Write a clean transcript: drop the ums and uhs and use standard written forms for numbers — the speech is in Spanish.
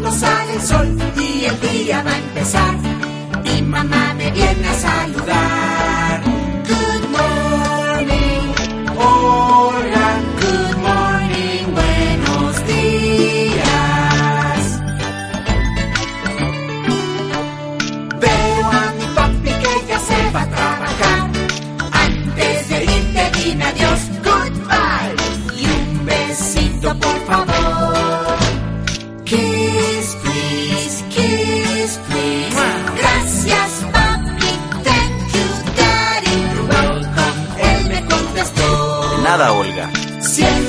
cuando sale el sol y el día va a empezar. Mi mamá me viene a saludar. Good morning, hola, good morning, buenos días. Veo a mi papi que ya se va a trabajar. Antes de irte dime adiós, goodbye, y un besito por favor. Kiss, please, kiss, please. Gracias, papi, thank you, daddy, you're welcome. Él me contestó. Nada, Olga. Siempre